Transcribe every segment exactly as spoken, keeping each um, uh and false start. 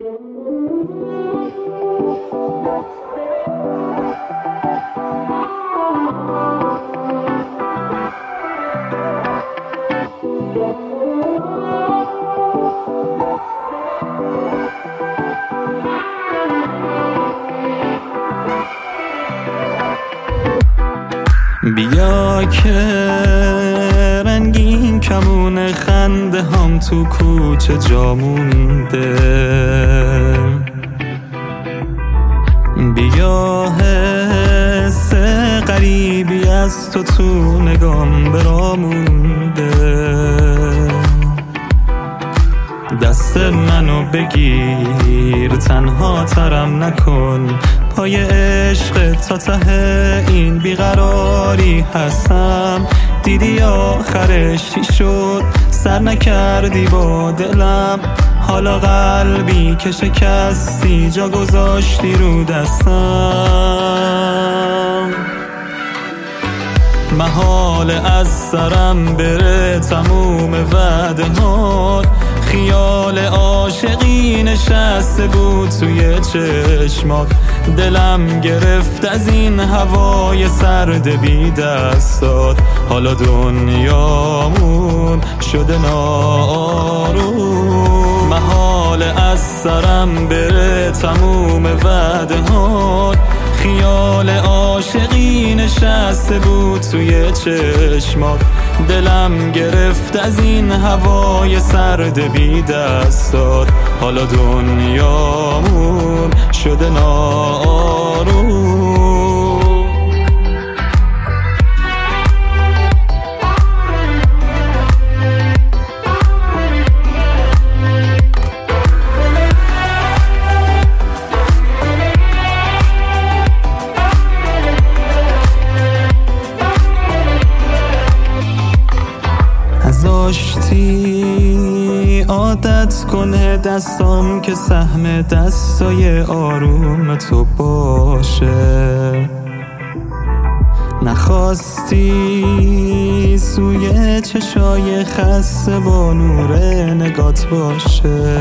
بیا که رنگین کمون خنده هم تو کوچه جا مونده، بیا حس غریبی از تو تو نگام برا مونده. دست منو بگیر تنها ترم نکن، پای عشق تا ته این بیقراری هستم. دیدی آخرش چی شد، سر نکردی با دلم، حالا قلبی که شکستی جا گذاشتی رو دستم. محال از سرم بره تموم وعدهات، خیال عاشقی نشسته بود توی چشمات. دلم گرفت از این هوای سرد بی دستات، حالا دنیامون شده ناآروم. محال از سرم بره تموم وعدهات، خیال عاشقی نشسته بود توی چشمات. دلم گرفت از این هوای سرد بی دستات، حالا دنیامون شده ناآروم. داشتی عادت کنه دستام که سهم دستای آروم تو باشه، نخواستی سوی چشای خسته با نور نگات باشه.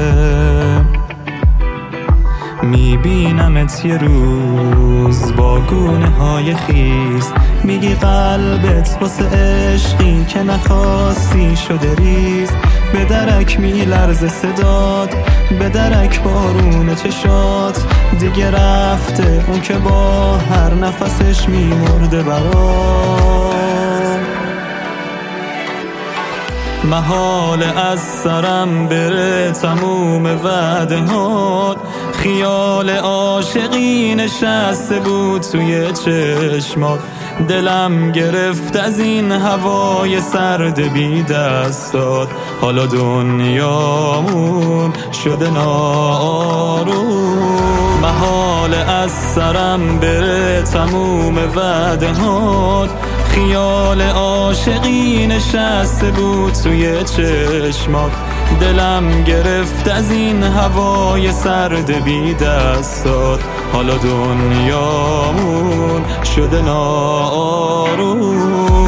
میبینمت یه روز با گونه های خیز، میگی قلبت واسه عشقی که نخواستی شده ریز. به درک میلرزه صدات، به درک بارون چشات، دیگه رفته اون که با هر نفسش میمرده برات. محال از سرم بره تموم وعدهات، خیال عاشقی نشسته بود توی چشمات. دلم گرفت از این هوای سرد بی دستات، حالا دنیامون شده ناآروم. محال از سرم بره تموم وعدهات، خیال عاشقی نشسته بود توی چشمات. دلم گرفت از این هوای سرد بی دستات، حالا دنیامون شده ناآروم.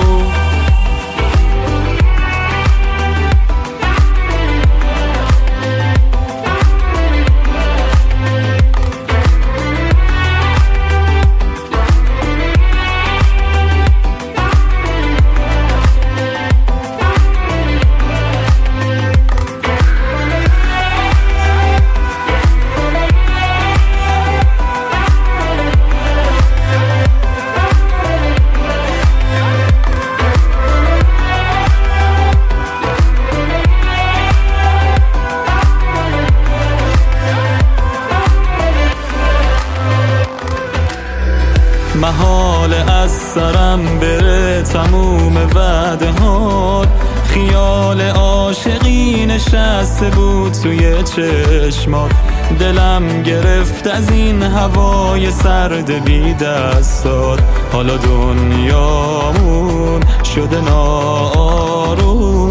محال از سرم بره تموم وعدهات، خیال عاشقی نشسته بود توی چشمات. دلم گرفت از این هوای سرد بی دستات، حالا دنیامون شده ناآروم.